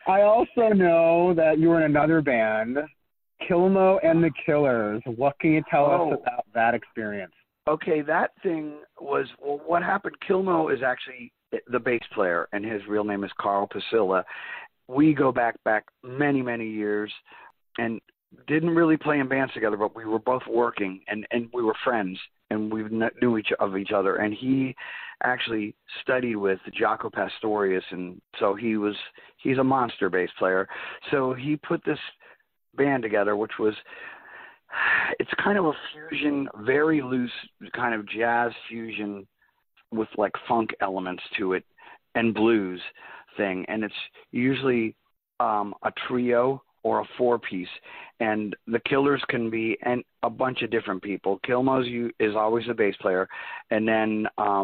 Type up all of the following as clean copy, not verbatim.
I also know that you were in another band, Kilmo and the Killers. What can you tell us about that experience? Okay, that thing was, well, what happened, Kilmo is actually the bass player, and his real name is Carl Pasilla. We go back many, many years, and didn't really play in bands together, but we were both working, and we were friends, and we knew each other. And he actually studied with Jaco Pastorius, and so he's a monster bass player. So he put this band together, which was, it's kind of a fusion, very loose kind of jazz fusion with like funk elements to it and blues thing. And it's usually a trio or a four-piece, and the Killers can be a bunch of different people. Kilmo's is always the bass player, and then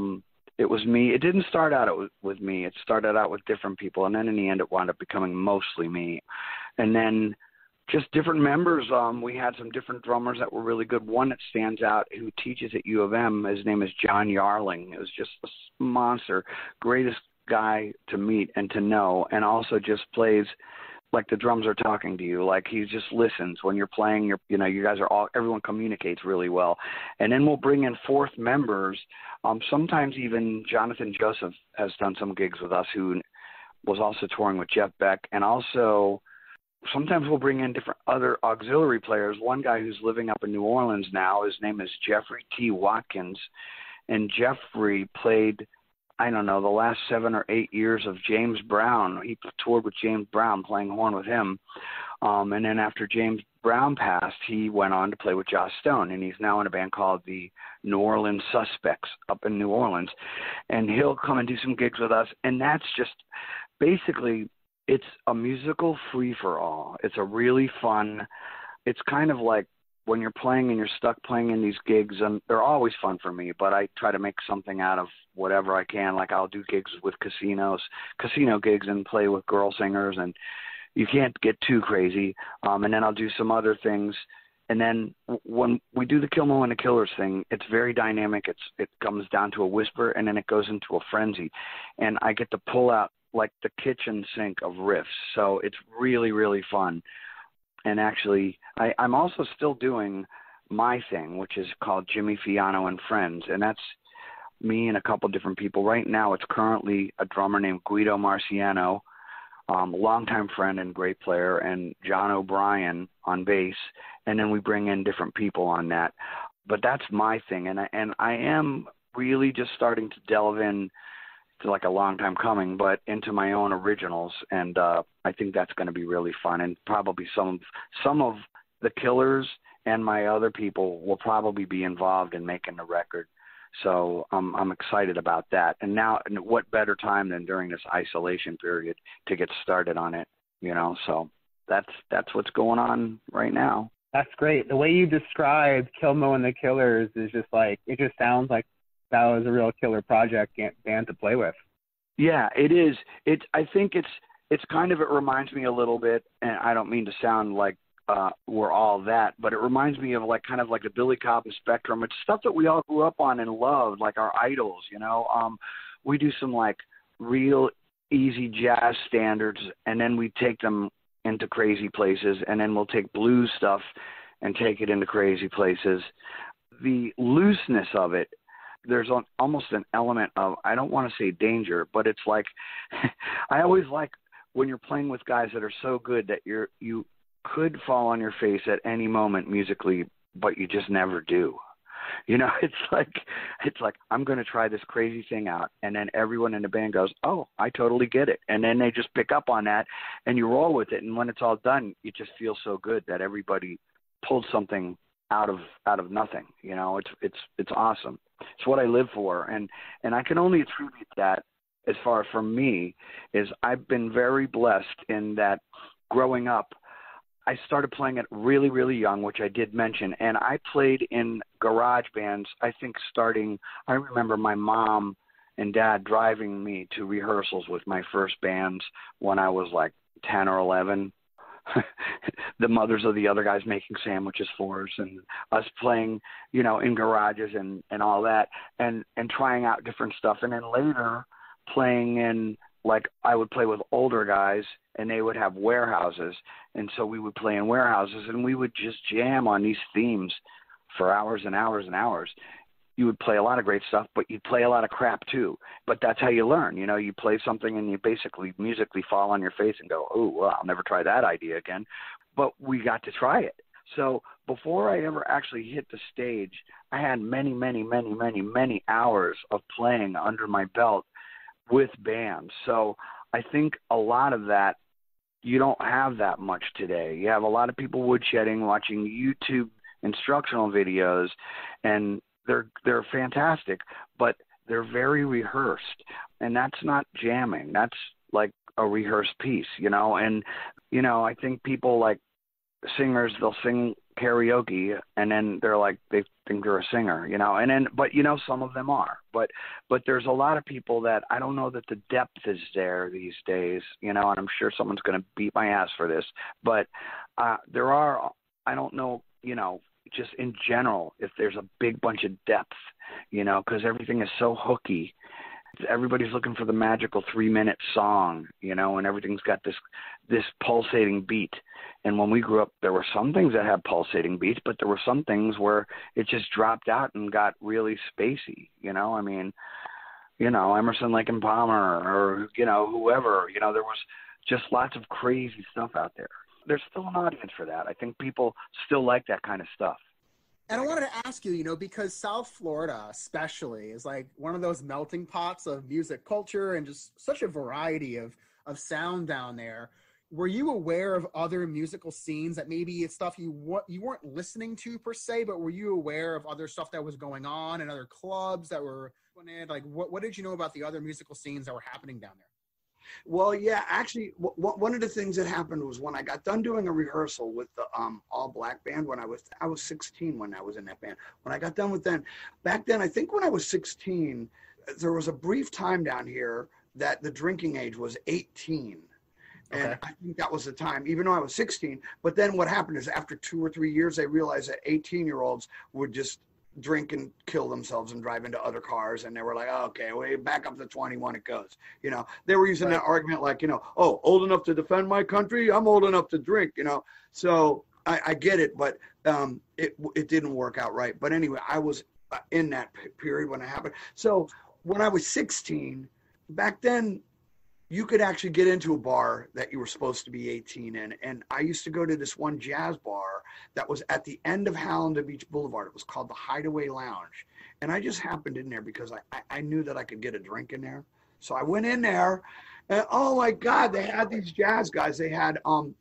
it was me. It didn't start out with me. It started out with different people, and then in the end it wound up becoming mostly me. And then just different members. We had some different drummers that were really good. One that stands out who teaches at U of M, his name is John Yarling. It was just a monster, greatest guy to meet and to know, and also just plays like the drums are talking to you. Like he just listens when you're playing. You guys are all, everyone communicates really well. And then we'll bring in fourth members. Sometimes even Jonathan Joseph has done some gigs with us, who was also touring with Jeff Beck. And also sometimes we'll bring in different other auxiliary players. One guy who's living up in New Orleans now, his name is Jeffrey T. Watkins. And Jeffrey played, I don't know, the last 7 or 8 years of James Brown. He toured with James Brown, playing horn with him. And then after James Brown passed, he went on to play with Joss Stone, and he's now in a band called the New Orleans Suspects up in New Orleans. And he'll come and do some gigs with us, and that's just basically, it's a musical free-for-all. It's a really fun, it's kind of like when you're playing and you're stuck playing in these gigs, and they're always fun for me, but I try to make something out of whatever I can. Like I'll do gigs with casino gigs, and play with girl singers, and you can't get too crazy. And then I'll do some other things. And then when we do the Kilmo and the Killers thing, it's very dynamic. It comes down to a whisper, and then it goes into a frenzy. And I get to pull out like the kitchen sink of riffs. So it's really, really fun. And actually, I'm also still doing my thing, which is called Jimmy Fiano and Friends, and that's me and a couple different people. Right now, it's currently a drummer named Guido Marciano, longtime friend and great player, and John O'Brien on bass, and then we bring in different people on that. But that's my thing, and I am really just starting to delve in to, like a long time coming, but into my own originals, and I think that's going to be really fun, and probably some of the Killers and my other people will probably be involved in making the record. So I'm excited about that. And now, what better time than during this isolation period to get started on it, So that's what's going on right now. That's great. The way you described Kilmo and the Killers is just like, it just sounds like that was a real killer project band to play with. Yeah, it is. I think it's kind of, it reminds me a little bit, and I don't mean to sound like we're all that, but it reminds me of like kind of like the Billy Cobham Spectrum. It's stuff that we all grew up on and loved, like our idols, We do some like real easy jazz standards, and then we take them into crazy places, and then we'll take blues stuff and take it into crazy places. The looseness of it, there's almost an element of, I don't want to say danger, but it's like, I always like when you're playing with guys that are so good that you could fall on your face at any moment musically, but you just never do. It's like I'm going to try this crazy thing out, and then everyone in the band goes, "Oh, I totally get it," and then they just pick up on that, and you roll with it. And when it's all done, you just feel so good that everybody pulled something out of nothing. It's awesome. It's what I live for, and I can only attribute that, as far as for me, is I've been very blessed in that growing up, I started playing it really, really young, which I did mention, and I played in garage bands, I think I remember my mom and dad driving me to rehearsals with my first bands when I was like 10 or 11. The mothers of the other guys making sandwiches for us, and us playing, in garages and all that, and trying out different stuff. And then later playing in like I would play with older guys and they would have warehouses. And so we would play in warehouses and we would just jam on these themes for hours and hours and hours. You would play a lot of great stuff, but you'd play a lot of crap too. But that's how you learn. You know, you play something and you basically musically fall on your face and go, oh, well, I'll never try that idea again. But we got to try it. So before I ever actually hit the stage, I had many, many, many, many, many hours of playing under my belt with bands. So I think a lot of that, you don't have that much today. You have a lot of people woodshedding, watching YouTube instructional videos, and they're fantastic, but they're very rehearsed, and that's not jamming. That's like a rehearsed piece, you know. And you know, I think people like singers, they'll sing karaoke, and then they're like, they think they're a singer, you know. And then, but you know, some of them are, but there's a lot of people that I don't know that the depth is there these days, you know. And I'm sure someone's going to beat my ass for this, but there are, I don't know, you know, just in general, if there's a big bunch of depth, you know, because everything is so hooky. Everybody's looking for the magical 3-minute song, you know, and everything's got this pulsating beat. And when we grew up, there were some things that had pulsating beats, but there were some things where it just dropped out and got really spacey, you know. I mean, you know, Emerson, Lake and Palmer, or, you know, whoever, you know, there was just lots of crazy stuff out there. There's still an audience for that. I think people still like that kind of stuff. And I wanted to ask you, you know, because South Florida especially is like one of those melting pots of music culture and just such a variety of sound down there. Were you aware of other musical scenes that maybe it's stuff you weren't listening to per se, but were you aware of other stuff that was going on and other clubs that were like, what did you know about the other musical scenes that were happening down there? Well, yeah, actually, one of the things that happened was when I got done doing a rehearsal with the All Black Band, when I was 16 when I was in that band. When I got done with them, back then, I think when I was 16, there was a brief time down here that the drinking age was 18. And okay. I think that was the time, even though I was 16. But then what happened is after 2 or 3 years, they realized that 18-year-olds would just drink and kill themselves and drive into other cars, and they were like, oh, okay, well, back up to 21 it goes. You know, they were using that argument like, you know, oh, old enough to defend my country, I'm old enough to drink, you know. So I get it, but it didn't work out right. But anyway, I was in that period when it happened. So when I was 16, back then, you could actually get into a bar that you were supposed to be 18 in. And I used to go to this one jazz bar that was at the end of Hallandale Beach Boulevard. It was called the Hideaway Lounge. And I just happened in there because I knew that I could get a drink in there. So I went in there and oh my God, they had these jazz guys. They had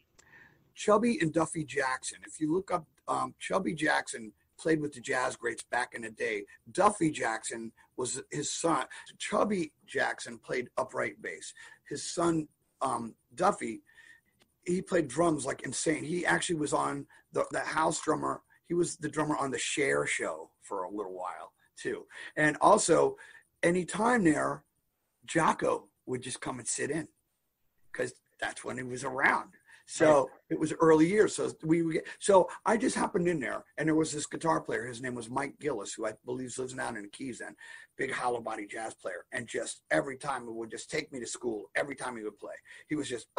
Chubby and Duffy Jackson. If you look up Chubby Jackson played with the jazz greats back in the day. Duffy Jackson was his son. Chubby Jackson played upright bass. His son, Duffy, he played drums like insane. He actually was on the house drummer. He was the drummer on the Cher show for a little while too. And also, anytime there, Jocko would just come and sit in because that's when he was around. So it was early years. So I just happened in there, and there was this guitar player. His name was Mike Gillis, who I believe lives down in the Keys then, big hollow body jazz player. And just every time he would just take me to school, every time he would play, he was just,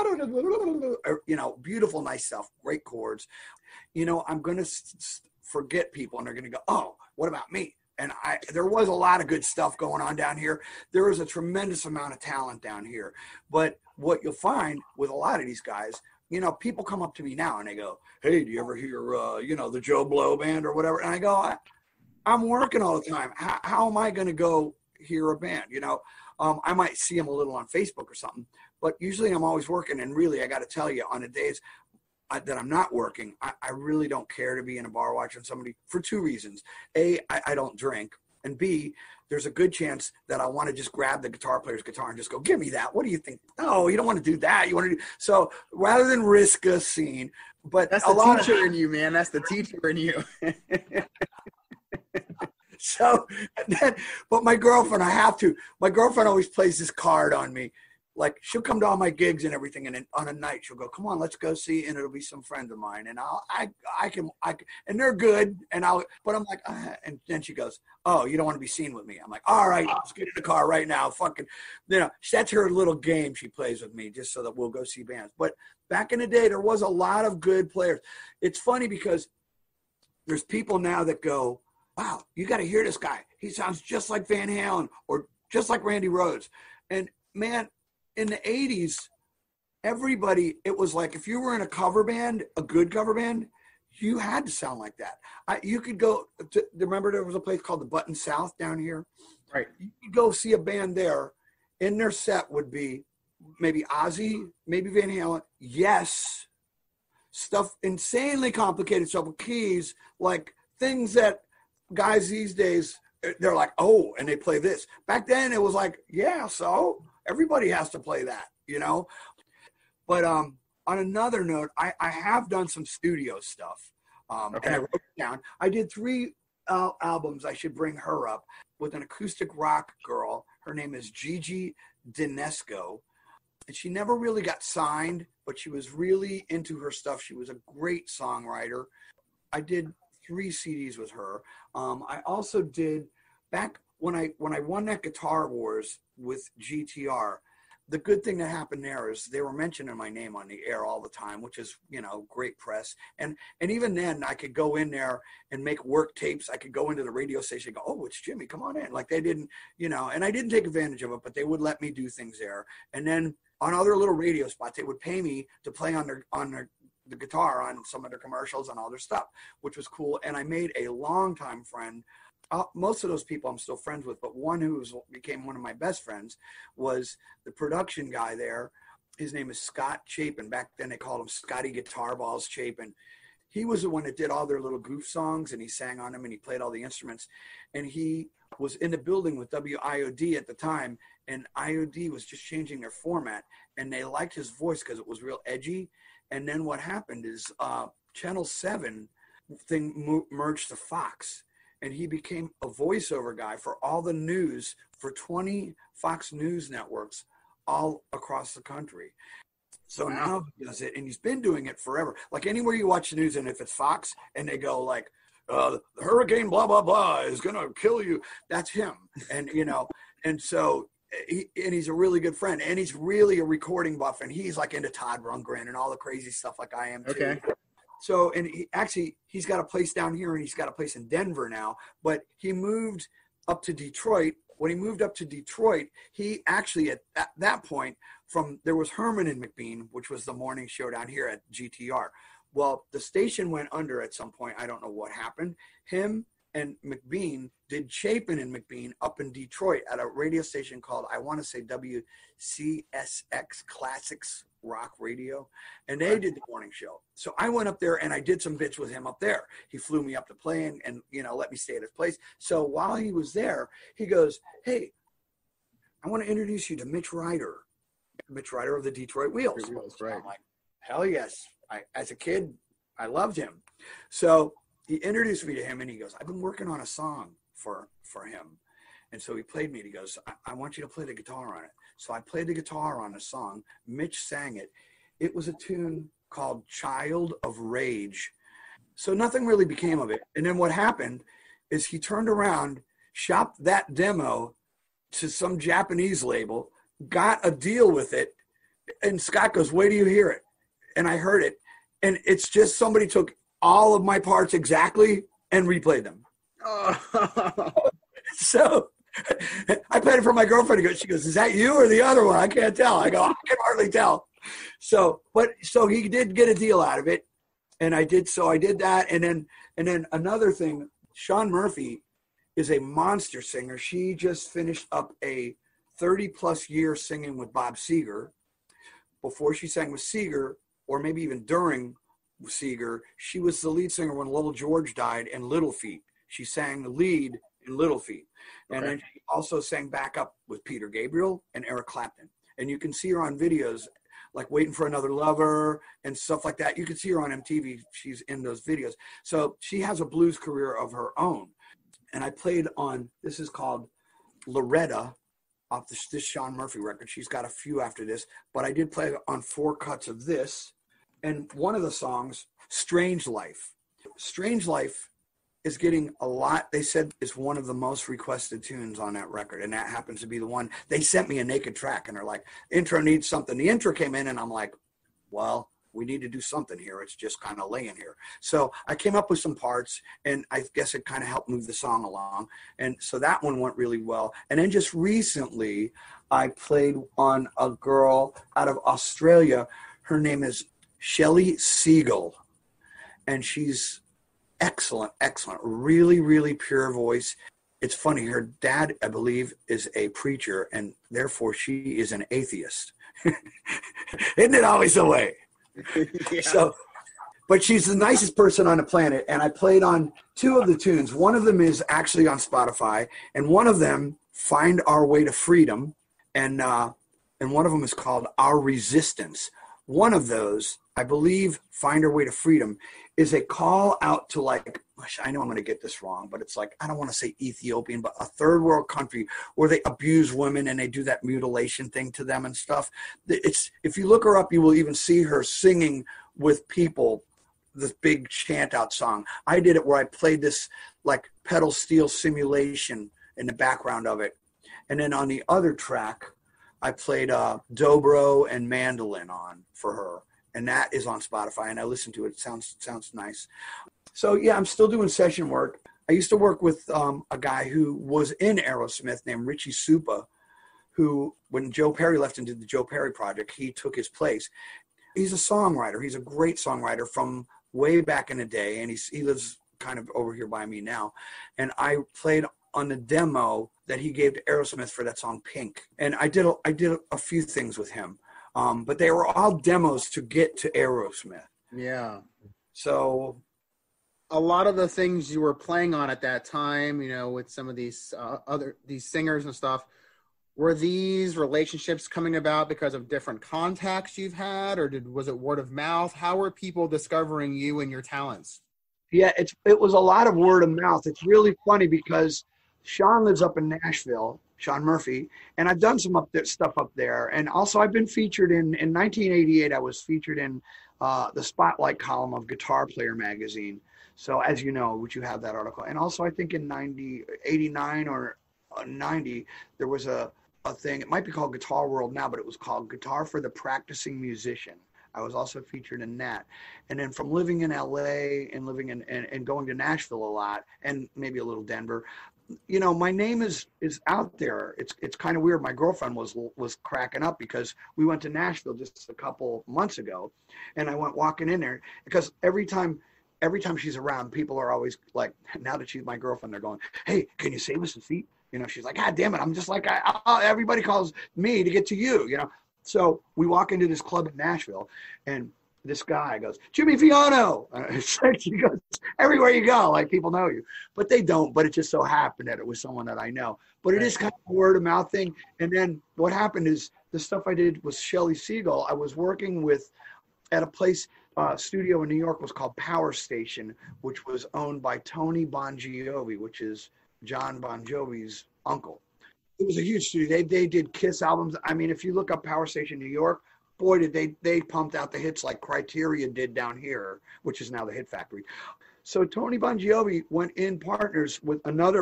you know, beautiful, nice stuff, great chords. You know, I'm going to forget people, and they're going to go, oh, what about me? And there was a lot of good stuff going on down here. There was a tremendous amount of talent down here. But what you'll find with a lot of these guys, you know, people come up to me now and they go, hey, do you ever hear, you know, the Joe Blow band or whatever? And I go, I'm working all the time. How am I going to go hear a band? You know, I might see them a little on Facebook or something, but usually I'm always working. And really, I got to tell you, on the days that I'm not working, I really don't care to be in a bar watching somebody for two reasons. A, I don't drink. And B, there's a good chance that I want to just grab the guitar player's guitar and just go, give me that. What do you think? Oh, you don't want to do that. You want to do so rather than risk a scene. But that's the teacher in you, man. That's the teacher in you. So, but my girlfriend, my girlfriend always plays this card on me. like she'll come to all my gigs and everything, and then on a night she'll go, "Come on, let's go see," and it'll be some friends of mine, and I can, and they're good, but I'm like, and then she goes, "Oh, you don't want to be seen with me?" I'm like, "All right, let's get in the car right now." Fucking, that's her little game she plays with me just so that we'll go see bands. But back in the day, there was a lot of good players. It's funny because there's people now that go, "Wow, you got to hear this guy. He sounds just like Van Halen or just like Randy Rhoads," and man. In the 80s, everybody, it was like if you were in a cover band, a good cover band, you had to sound like that. You could go to, remember there was a place called the Button South down here? Right. You could go see a band there. In their set would be maybe Ozzy, maybe Van Halen. Yes. Stuff, insanely complicated stuff with keys, like things that guys these days, they're like, oh, and they play this. Back then it was like, yeah, so everybody has to play that, But on another note, I have done some studio stuff. And I wrote it down. I did 3 albums. I should bring her up with an acoustic rock girl. Her name is Gigi Dinesco. And she never really got signed, but she was really into her stuff. She was a great songwriter. I did 3 CDs with her. I also did back when I won that Guitar Wars with GTR. The good thing that happened there is they were mentioning my name on the air all the time, which is, great press. And even then I could go in there and make work tapes. I could go into the radio station and go, "Oh, it's Jimmy, come on in." Like they didn't, and I didn't take advantage of it, but they would let me do things there. And then on other little radio spots, they would pay me to play on the guitar on some of their commercials and all their stuff, which was cool. And I made a longtime friend. Most of those people I'm still friends with, but one who became one of my best friends was the production guy there. His name is Scott Chapin. Back then they called him Scotty Guitar Balls Chapin. He was the one that did all their little goof songs, and he sang on them, and he played all the instruments. And he was in the building with WIOD at the time, and IOD was just changing their format, and they liked his voice because it was real edgy. And then what happened is Channel 7 thing merged to Fox. And he became a voiceover guy for all the news for 20 Fox News networks all across the country. So now he does it, and he's been doing it forever. Like anywhere you watch the news, and if it's Fox, and they go like, hurricane blah, blah, blah is going to kill you, that's him. And, and so he's a really good friend, and he's really a recording buff, and he's like into Todd Rundgren and all the crazy stuff like I am too. Okay. So, and he's got a place down here and he's got a place in Denver now, but he moved up to Detroit. When he moved up to Detroit, he actually at that point there was Herman and McBean, which was the morning show down here at GTR. Well, the station went under at some point. I don't know what happened. Him and McBean did Chapin and McBean up in Detroit at a radio station called, I want to say WCSX Classics Rock Radio, and they did the morning show. So I went up there and I did some bits with him up there. He flew me up to play and let me stay at his place. So while he was there, he goes, "Hey, I want to introduce you to Mitch Ryder of the Detroit Wheels." Right. I'm like, hell yes. As a kid, I loved him. So he introduced me to him and he goes, "I've been working on a song for him." And so he played me and he goes, I want you to play the guitar on it. So I played the guitar on the song. Mitch sang it. It was a tune called Child of Rage. So nothing really became of it. And then what happened is he turned around, shopped that demo to some Japanese label, got a deal with it. And Scott goes, "Wait till you hear it." And I heard it. And it's just somebody took all of my parts exactly and replayed them. So I played it for my girlfriend. She goes, "Is that you or the other one?" I can't tell. I go, "I can hardly tell." So he did get a deal out of it. And I did that. And then another thing, Sean Murphy is a monster singer. She just finished up a 30+ year singing with Bob Seger. Before she sang with Seger, or maybe even during Seger, she was the lead singer when Little George died in Little Feat. She sang the lead in Little Feat. And then she also sang backup with Peter Gabriel and Eric Clapton. And you can see her on videos like Waiting for Another Lover and stuff like that. You can see her on MTV. She's in those videos. So she has a blues career of her own. And I played on, this is called Loretta off this Sean Murphy record. She's got a few after this, but I did play on 4 cuts of this. And one of the songs, Strange Life. Strange Life is getting a lot. They said it's one of the most requested tunes on that record, and that happens to be the one. They sent me a naked track, and they're like, intro needs something. The intro came in, and I'm like, well, we need to do something here. It's just kind of laying here. So I came up with some parts, and I guess it kind of helped move the song along. And so that one went really well. And then just recently, I played on a girl out of Australia. Her name is Shelley Siegel, and she's excellent, really, really pure voice. It's funny. Her dad, I believe, is a preacher, and therefore she is an atheist. Isn't it always the way? Yeah. So, but she's the nicest person on the planet. And I played on 2 of the tunes. One of them is actually on Spotify, and one of them, Find Our Way to Freedom, and one of them is called Our Resistance. One of those, I believe, Find Our Way to Freedom, is a call out to, like, I know I'm going to get this wrong, but it's like, I don't want to say Ethiopian, but a third world country where they abuse women and they do that mutilation thing to them and stuff. It's, if you look her up, you will even see her singing with people this big chant out song. I did it where I played this like pedal steel simulation in the background of it. And then on the other track, I played dobro and mandolin on for her. And that is on Spotify, and I listened to it. It sounds nice. So, yeah, I'm still doing session work. I used to work with a guy who was in Aerosmith named Richie Supa, who, when Joe Perry left and did the Joe Perry project, he took his place. He's a songwriter. He's a great songwriter from way back in the day, and he lives kind of over here by me now. And I played on the demo that he gave to Aerosmith for that song Pink. And I did a few things with him. But they were all demos to get to Aerosmith. Yeah. So a lot of the things you were playing on at that time, you know, with some of these these singers and stuff, were these relationships coming about because of different contacts you've had, or was it word of mouth? How were people discovering you and your talents? Yeah, it was a lot of word of mouth. It's really funny because Sean lives up in Nashville, Sean Murphy, and I've done some stuff up there. And also I've been featured in 1988, I was featured in the Spotlight column of Guitar Player magazine. So as you know, which you have that article. And also I think in 89 or 90, there was a thing, it might be called Guitar World now, but it was called Guitar for the Practicing Musician. I was also featured in that. And then from living in LA and living in and going to Nashville a lot, and maybe a little Denver, you know, my name is out there. It's kind of weird. My girlfriend was cracking up because we went to Nashville just a couple months ago, and I went walking in there because every time she's around, people are always like, now that she's my girlfriend, they're going, "Hey, can you save us a seat?" You know, she's like, "God damn it, I'm just like everybody calls me to get to you." You know, so we walk into this club in Nashville, and this guy goes, "Jimmy Fiono." It's like, he goes, everywhere you go, like people know you, but they don't. But it just so happened that it was someone that I know. But it is kind of a word of mouth thing. And then what happened is the stuff I did with Shelley Siegel, I was working with at a place, studio in New York was called Power Station, which was owned by Tony Bon Jovi, which is John Bon Jovi's uncle. It was a huge studio. They did Kiss albums. I mean, if you look up Power Station New York, boy, did they pumped out the hits like Criteria did down here, which is now the Hit Factory. So Tony Bon Jovi went in partners with another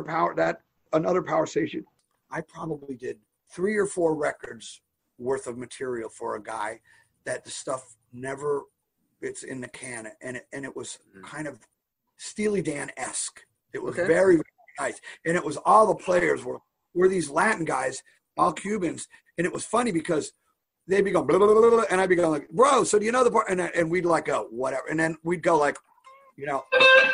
power station. I probably did 3 or 4 records worth of material for a guy that the stuff never, it's in the can, and it was kind of Steely Dan-esque. It was very, very nice. And it was all the players were these Latin guys, all Cubans. And it was funny because they'd be going, blah, blah, blah, blah, and I'd be going like, "Bro, so do you know the part?" And we'd like go, "Whatever." And then we'd go like, you know,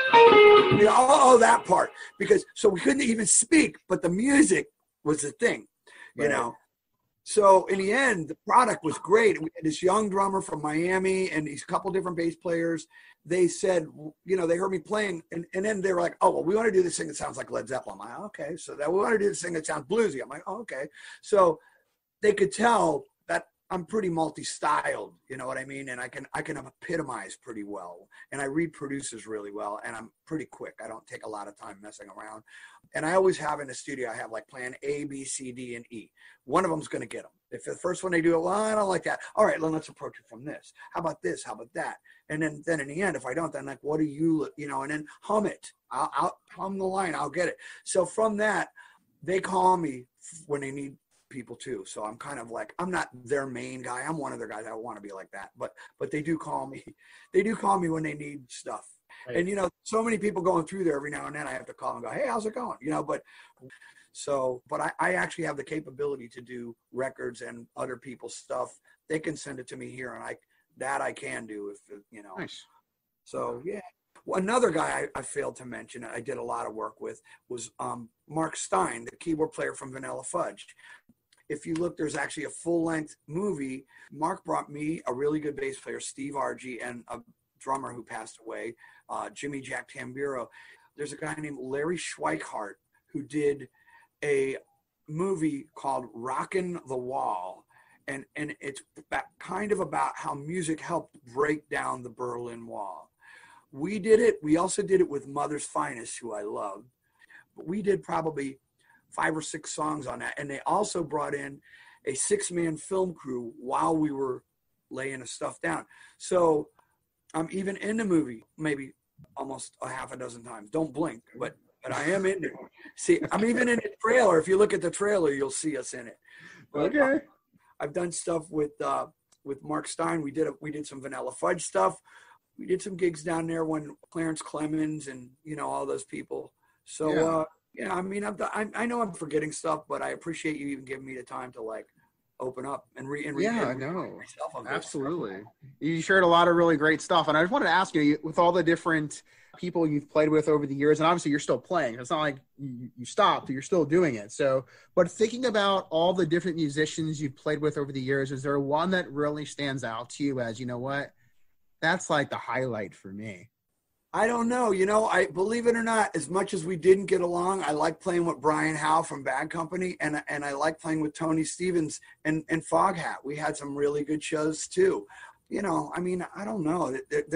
that part. Because, so we couldn't even speak, but the music was the thing, you know. So in the end, the product was great. We had this young drummer from Miami and these couple different bass players. They said, you know, they heard me playing, and then they were like, "Oh, well, we want to do this thing that sounds like Led Zeppelin." I'm like, "Okay." So that we want to do this thing that sounds bluesy. I'm like, "Oh, okay." So they could tell that I'm pretty multi-styled, you know what I mean? And I can epitomize pretty well. And I read producers really well, and I'm pretty quick. I don't take a lot of time messing around. And I always have in the studio, I have like plan A, B, C, D, and E. One of them's going to get them. If the first one they do it, well, I don't like that. All right, then let's approach it from this. How about this? How about that? And then in the end, if I don't, then like, what do you know, and then hum it. I'll hum the line. I'll get it. So from that, they call me when they need people too. So I'm kind of like, I'm not their main guy. I'm one of their guys. I want to be like that. But they do call me. They do call me when they need stuff. Right. And, you know, so many people going through there every now and then I have to call and go, hey, how's it going? You know, but I actually have the capability to do records and other people's stuff. They can send it to me here, and I can do if, you know. Nice. So, yeah. Well, another guy I failed to mention, I did a lot of work with, was Mark Stein, the keyboard player from Vanilla Fudge. If you look, there's actually a full-length movie. Mark brought me a really good bass player, Steve Argy, and a drummer who passed away, Jimmy Jack Tamburo. There's a guy named Larry Schweikart who did a movie called Rockin' the Wall. And it's kind of about how music helped break down the Berlin Wall. We did it. We also did it with Mother's Finest, who I love. But we did probably 5 or 6 songs on that. And they also brought in a 6-man film crew while we were laying the stuff down. So I'm even in the movie maybe almost a half a dozen times. Don't blink, but I am in it. See, I'm even in the trailer. If you look at the trailer, you'll see us in it. But, okay. I've done stuff with Mark Stein. We did some Vanilla Fudge stuff. We did some gigs down there when Clarence Clemens and, you know, all those people. So, yeah, I mean, I know I'm forgetting stuff, but I appreciate you even giving me the time to like open up and I know. Absolutely. You shared a lot of really great stuff. And I just wanted to ask you, with all the different people you've played with over the years, and obviously you're still playing. It's not like you stopped, you're still doing it. So, but thinking about all the different musicians you've played with over the years, is there one that really stands out to you as, you know what, that's like the highlight for me? I don't know. You know, I believe it or not, as much as we didn't get along, I like playing with Brian Howe from Bad Company, and I like playing with Tony Stevens and Foghat. We had some really good shows too. You know, I mean, I don't know.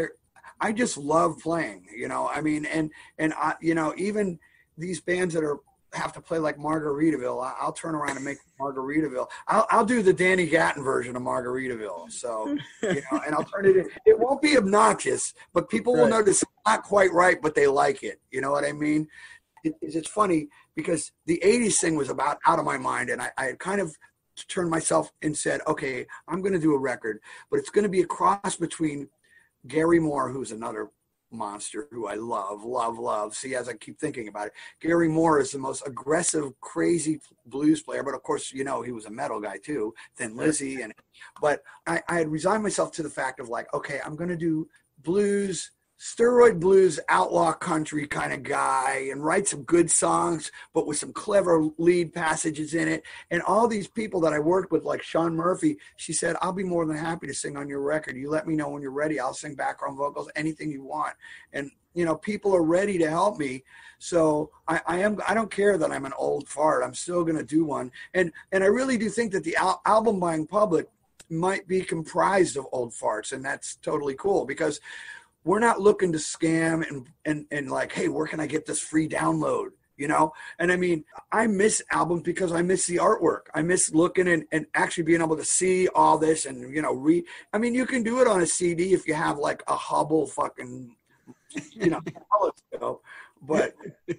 I just love playing. You know, I mean, and I, you know, even these bands that have to play like Margaritaville, I'll turn around and make Margaritaville. I'll do the Danny Gatton version of Margaritaville. So, you know, and I'll turn it in. It won't be obnoxious, but people will notice it's not quite right, but they like it. You know what I mean? It's funny because the 80s thing was about out of my mind, and I had kind of turned myself and said, okay, I'm going to do a record, but it's going to be a cross between Gary Moore, who's another monster who I love. See, as I keep thinking about it, Gary Moore is the most aggressive, crazy blues player, but of course, you know, he was a metal guy too, Thin Lizzy. But I had resigned myself to the fact of like, okay, I'm going to do blues, steroid blues, outlaw country kind of guy, and write some good songs, but with some clever lead passages in it. And all these people that I worked with, like Sean Murphy, she said, I'll be more than happy to sing on your record. You let me know when you're ready. I'll sing background vocals, anything you want. And, you know, people are ready to help me. So I don't care that I'm an old fart. I'm still going to do one. And I really do think that the album buying public might be comprised of old farts. And that's totally cool, because we're not looking to scam and like, hey, where can I get this free download? You know? And I mean, I miss albums because I miss the artwork. I miss looking and actually being able to see all this and, you know, I mean, you can do it on a CD if you have like a Hubble fucking, you know, telescope, but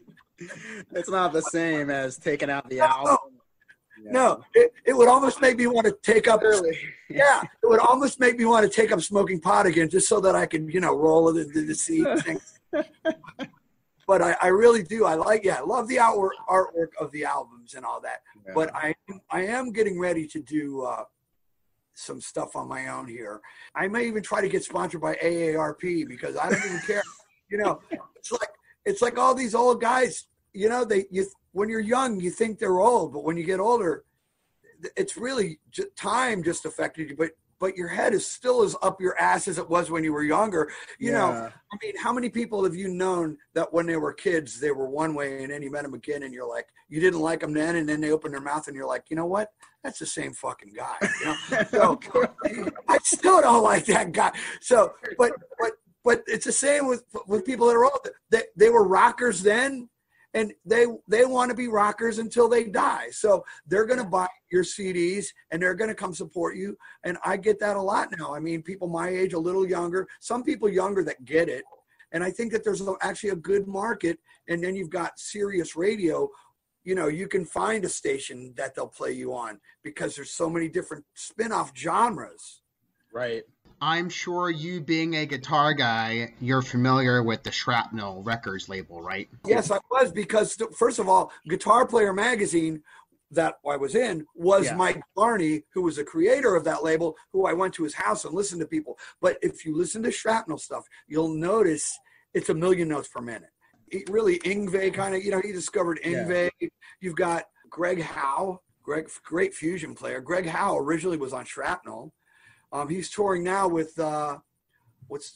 it's not the same as taking out the album. No, it would almost make me want to take up. Yeah, it would almost make me want to take up smoking pot again, just so that I can, you know, roll it into the seat. But I really do. I love the artwork of the albums and all that. Yeah. But I am getting ready to do some stuff on my own here. I may even try to get sponsored by AARP, because I don't even care. You know, it's like all these old guys. You know, when you're young, you think they're old, but when you get older, it's really time just affected you. But but your head is still as up your ass as it was when you were younger. You know, I mean, how many people have you known that when they were kids, they were one way, and then you met them again and you're like, you didn't like them then, and then they open their mouth and you're like, you know what? That's the same fucking guy. You know? So I still don't like that guy. So, but it's the same with people that are old. They were rockers then, and they want to be rockers until they die. So they're going to buy your CDs and they're going to come support you. And I get that a lot now. I mean, people my age, a little younger, some people younger that get it. And I think that there's actually a good market. And then you've got Sirius Radio. You know, you can find a station that they'll play you on because there's so many different spin-off genres. Right. I'm sure you being a guitar guy, you're familiar with the Shrapnel Records label, right? Yes, I was, because first of all, Guitar Player magazine that I was in was Mike Barney, who was the creator of that label, who I went to his house and listened to people. But if you listen to Shrapnel stuff, you'll notice it's a million notes per minute. Really Yngwie kind of, you know, he discovered Yngwie. Yeah. You've got Greg Howe, great fusion player. Greg Howe originally was on Shrapnel. He's touring now with what's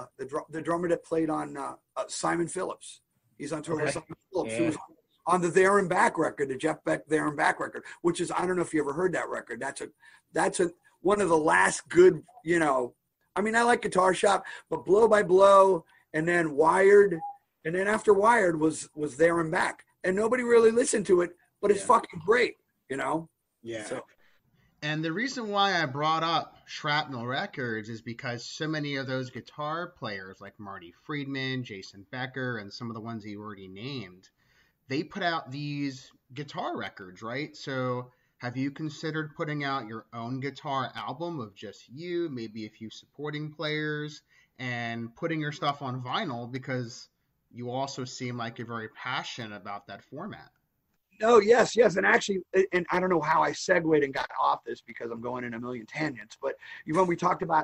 the drummer that played on Simon Phillips. He's on tour with Simon Phillips, who was on the There and Back record, the Jeff Beck There and Back record, which is, I don't know if you ever heard that record. That's one of the last good, you know, I mean, I like Guitar Shop, but Blow by Blow and then Wired, and then after Wired was There and Back, and nobody really listened to it, but it's fucking great, you know? Yeah. So, and the reason why I brought up Shrapnel Records is because so many of those guitar players like Marty Friedman, Jason Becker, and some of the ones you already named, they put out these guitar records, right? So have you considered putting out your own guitar album of just you, maybe a few supporting players, and putting your stuff on vinyl, because you also seem like you're very passionate about that format? No, yes. And actually, and I don't know how I segued and got off this because I'm going in a million tangents, but when we talked about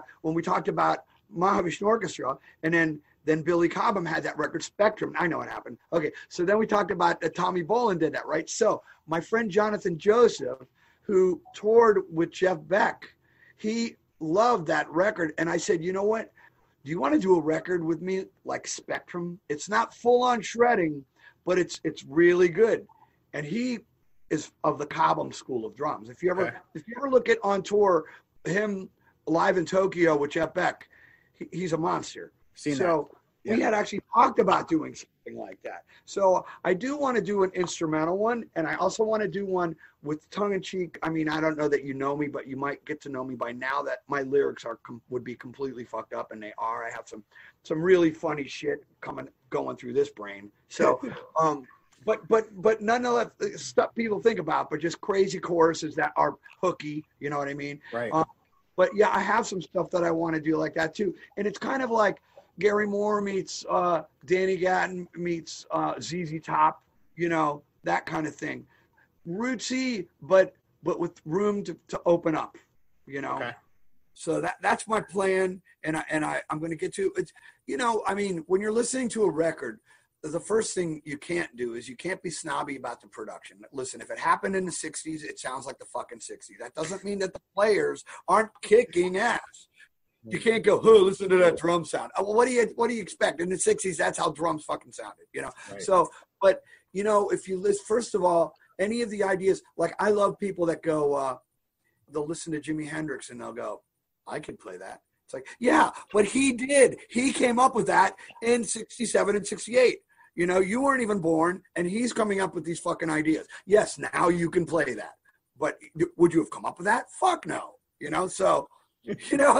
Mahavishnu Orchestra, and then Billy Cobham had that record Spectrum. I know what happened. Okay, so then we talked about Tommy Bolin did that, right? So my friend Jonathan Joseph, who toured with Jeff Beck, he loved that record, and I said, you know what? Do you want to do a record with me like Spectrum? It's not full on shredding, but it's really good. And he is of the Cobham school of drums. If you ever look at on tour, him live in Tokyo with Jeff Beck, he's a monster. We had actually talked about doing something like that. So I do want to do an instrumental one, and I also want to do one with tongue-in-cheek. I mean, I don't know that you know me, but you might get to know me by now that my lyrics would be completely fucked up, and they are. I have some really funny shit going through this brain. So. But none of that stuff people think about, but just crazy choruses that are hooky, you know what I mean? Right. But yeah, I have some stuff that I want to do like that too. And it's kind of like Gary Moore meets Danny Gatton meets ZZ Top, you know, that kind of thing. Rootsy, but with room to open up, you know? Okay. So that's my plan. And I'm going to get to it. You know, I mean, when you're listening to a record, the first thing you can't do is you can't be snobby about the production. Listen, if it happened in the 60s, it sounds like the fucking 60s. That doesn't mean that the players aren't kicking ass. You can't go, oh, listen to that drum sound. Well, what do you expect? In the 60s, that's how drums fucking sounded, you know? Right. So, but, you know, if you list, first of all, any of the ideas, like I love people that go, they'll listen to Jimi Hendrix and they'll go, I can play that. It's like, yeah, but he did. He came up with that in 67 and 68. You know, you weren't even born, and he's coming up with these fucking ideas. Yes, now you can play that. But would you have come up with that? Fuck no. You know, so, you know,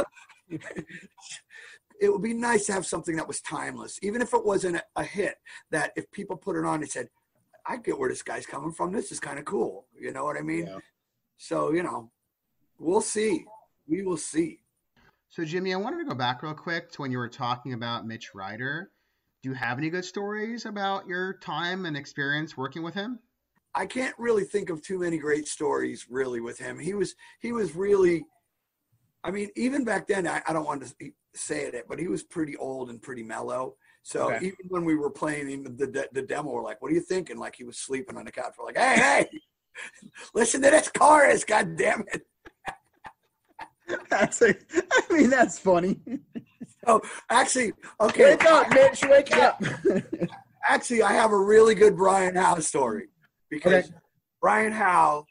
it would be nice to have something that was timeless, even if it wasn't a hit, that if people put it on and said, I get where this guy's coming from. This is kind of cool. You know what I mean? Yeah. So, you know, we'll see. We will see. So, Jimmy, I wanted to go back real quick to when you were talking about Mitch Ryder. Do you have any good stories about your time and experience working with him? I can't really think of too many great stories really with him. He was really, I mean, even back then, I don't want to say it, but he was pretty old and pretty mellow. So even when we were playing the demo, we're like, what are you thinking? Like he was sleeping on the couch. We're like, hey, listen to this chorus, God damn it. That's funny. Oh, actually, okay. Wake up, Mitch. Wake up. Actually, I have a really good Brian Howe story because Brian Howe,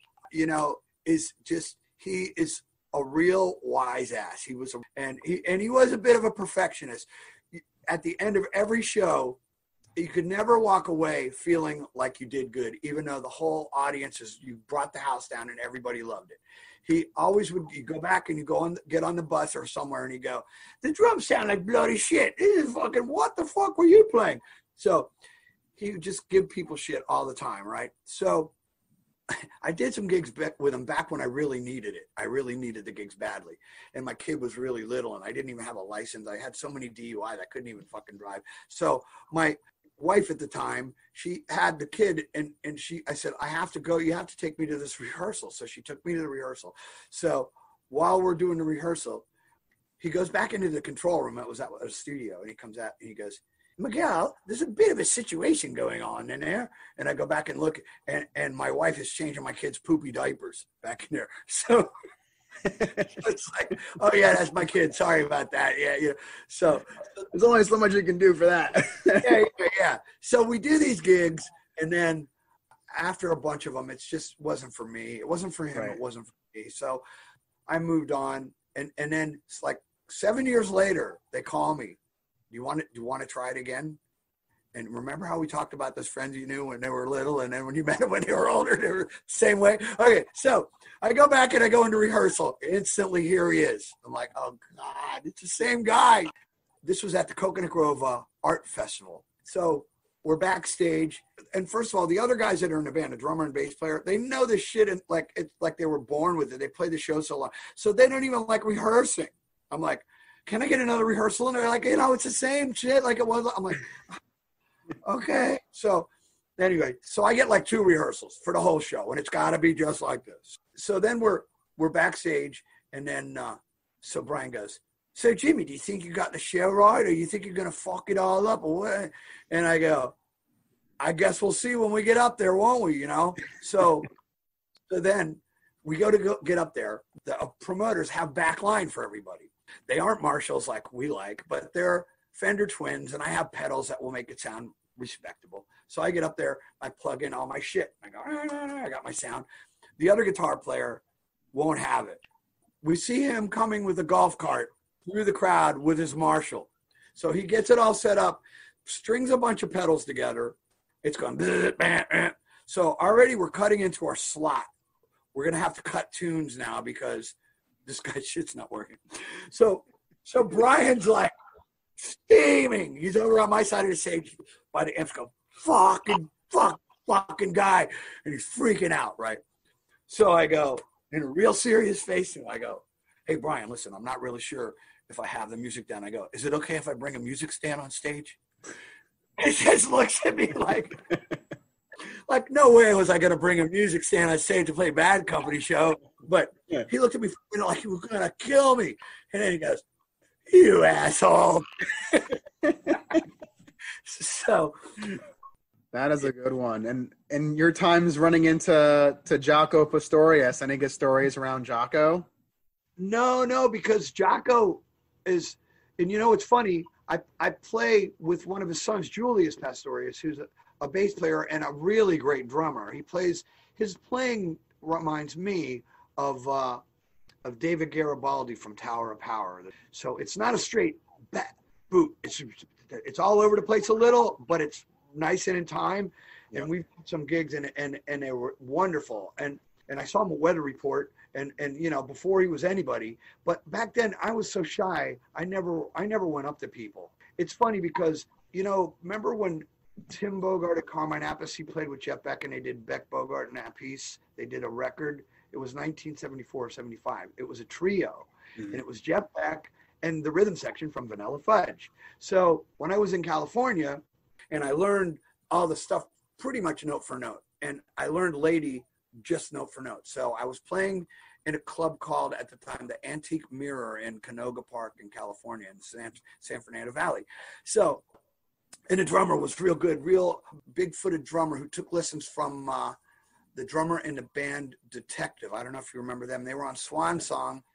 he is a real wise ass. He was a bit of a perfectionist. At the end of every show, you could never walk away feeling like you did good, even though the whole audience you brought the house down and everybody loved it. He always would. You go back and you get on the bus or somewhere, and you go, the drums sound like bloody shit. This is fucking, what the fuck were you playing? So he would just give people shit all the time, right? So I did some gigs with him back when I really needed it. I really needed the gigs badly. And my kid was really little, and I didn't even have a license. I had so many DUIs, I couldn't even fucking drive. So my wife at the time, she had the kid, and I said, I have to go. You have to take me to this rehearsal. So she took me to the rehearsal. So while we're doing the rehearsal, he goes back into the control room. It was at a studio, and he comes out and he goes, Miguel, there's a bit of a situation going on in there. And I go back and look, and my wife is changing my kid's poopy diapers back in there. So it's like, oh yeah, that's my kid. Sorry about that. Yeah. So there's only so much you can do for that. yeah. So we do these gigs, and then after a bunch of them, it just wasn't for me. It wasn't for him. Right. It wasn't for me. So I moved on, and then it's like 7 years later, they call me. Do you want to try it again? And remember how we talked about those friends you knew when they were little, and then when you met them when they were older, they were the same way? Okay, so I go back and I go into rehearsal. Instantly, here he is. I'm like, oh, God, it's the same guy. This was at the Coconut Grove Art Festival. So we're backstage. And first of all, the other guys that are in the band, the drummer and bass player, they know this shit, and it's like they were born with it. They play the show so long. So they don't even like rehearsing. I'm like, can I get another rehearsal? And they're like, it's the same shit like it was. I'm like, okay. So anyway, so I get like 2 rehearsals for the whole show, and it's got to be just like this. So then we're backstage, and then so Brian goes, so Jimmy, do you think you got the show right, or you think you're going to fuck it all up, or what? And I go, I guess we'll see when we get up there, won't we, So then we go to get up there. The promoters have back line for everybody. They aren't Marshalls like we like, but they're Fender Twins, and I have pedals that will make it sound respectable. So I get up there, I plug in all my shit. I go, I got my sound. The other guitar player won't have it. We see him coming with a golf cart through the crowd with his Marshall. So he gets it all set up, strings a bunch of pedals together. It's going, so already we're cutting into our slot. We're going to have to cut tunes now because this guy's shit's not working. So Brian's like steaming. He's over on my side of the stage by the amps go, fucking guy. And he's freaking out, right? So I go, in a real serious face, and I go, hey, Brian, listen, I'm not really sure if I have the music down. I go, is it okay if I bring a music stand on stage? He just looks at me like no way was I going to bring a music stand on stage to play Bad Company show. But he looked at me like he was going to kill me. And then he goes, you asshole. So that is a good one. And your times running into Jaco Pastorius, any good stories around Jaco? No, because Jaco is, and it's funny, I play with one of his sons, Julius Pastorius, who's a bass player and a really great drummer. His playing reminds me of David Garibaldi from Tower of Power. So it's not a straight boot. It's all over the place a little, but it's nice and in time. Yeah. And we've had some gigs and they were wonderful. And I saw him at Weather Report and before he was anybody. But back then I was so shy. I never went up to people. It's funny because, remember when Tim Bogart at Carmine Appice, he played with Jeff Beck and they did Beck, Bogart, and Appice. They did a record. It was 1974 or 75. It was a trio. Mm-hmm. And it was Jeff Beck and the rhythm section from Vanilla Fudge. So when I was in California and I learned all the stuff pretty much note for note, and I learned Lady just note for note. So I was playing in a club called, at the time, the Antique Mirror in Canoga Park in California in San Fernando Valley. So, and the drummer was real good, real big-footed drummer who took lessons from the drummer in the band Detective. I don't know if you remember them. They were on Swan Song.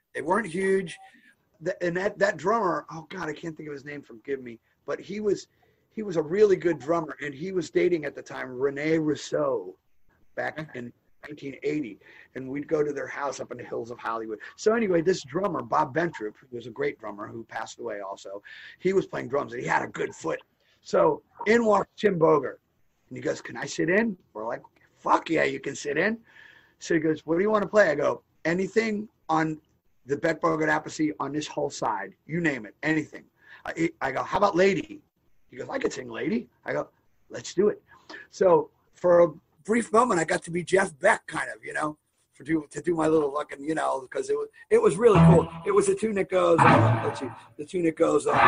They weren't huge. And that drummer, oh God, I can't think of his name, forgive me, but he was a really good drummer, and he was dating at the time Rene Rousseau back in 1980, and we'd go to their house up in the hills of Hollywood. So anyway, this drummer, Bob Bentrup, who was a great drummer who passed away also, he was playing drums, and he had a good foot. So in walks Tim Bogert, and he goes, "Can I sit in?" We're like, "Fuck yeah, you can sit in." So he goes, "What do you want to play?" I go, "Anything on the Beck Bogert Appice on this whole side, you name it, anything." I go, "How about Lady?" He goes, "I could sing Lady." I go, "Let's do it." So for a brief moment, I got to be Jeff Beck, kind of, to do my little fucking, because it was really cool. It was a tune that goes, let's see, the tune that goes, it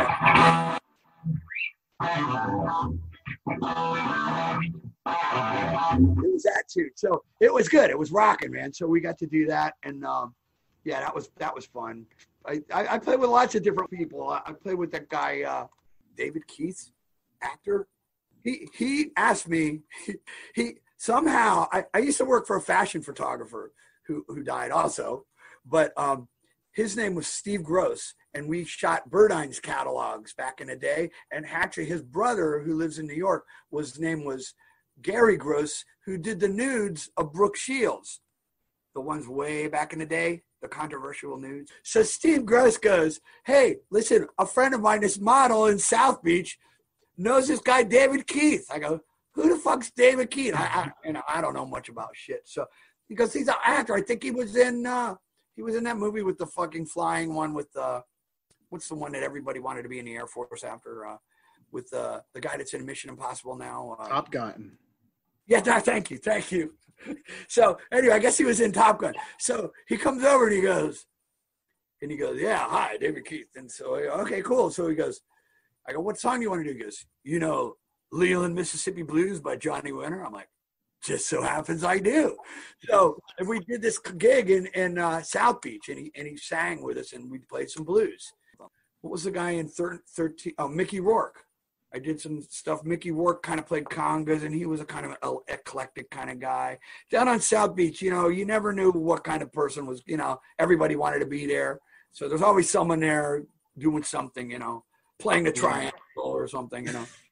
was that tune. So it was good. It was rocking, man. So we got to do that, and yeah, that was fun. I played with lots of different people. I played with that guy, David Keith, actor. He asked me, he somehow, I used to work for a fashion photographer who died also, but his name was Steve Gross, and we shot Burdines catalogs back in the day. And actually his brother, who lives in New York, his name was Gary Gross, who did the nudes of Brooke Shields, the ones way back in the day, the controversial nudes. So Steve Gross goes, "Hey, listen, a friend of mine, this model in South Beach, knows this guy David Keith." I go, "Who the fuck's David Keith?" I don't know much about shit. So he goes, "He's an actor. I think he was in that movie with the fucking flying one with what's the one that everybody wanted to be in the Air Force after, with the guy that's in Mission Impossible now, Top Gun." Yeah, thank you. So anyway, I guess he was in Top Gun. So he comes over and he goes, "Yeah, hi, David Keith." And so I go, "Okay, cool." So he goes, I go, "What song do you want to do?" He goes, "Leland, Mississippi Blues" by Johnny Winter. I'm like, "Just so happens I do." So and we did this gig in South Beach, and he sang with us, and we played some blues. What was the guy in 13? Oh, Mickey Rourke. I did some stuff. Mickey Rourke kind of played congas, and he was a kind of an eclectic kind of guy. Down on South Beach, you never knew what kind of person was, everybody wanted to be there. So there's always someone there doing something, playing the triangle or something,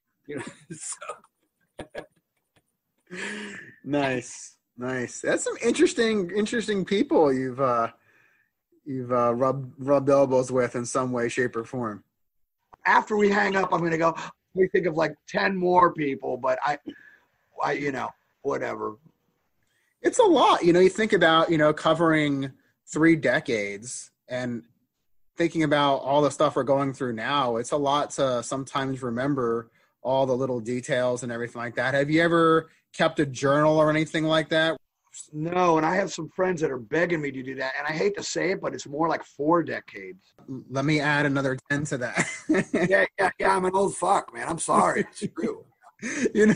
So. Nice. That's some interesting people you've rubbed elbows with in some way, shape, or form. After we hang up, I'm going to go, we think of like 10 more people, but I whatever. It's a lot. You think about, covering 3 decades and thinking about all the stuff we're going through now. It's a lot to sometimes remember all the little details and everything like that. Have you ever kept a journal or anything like that? No, and I have some friends that are begging me to do that, and I hate to say it, but it's more like 4 decades. Let me add another 10 to that. Yeah, I'm an old fuck, man. I'm sorry. It's true. In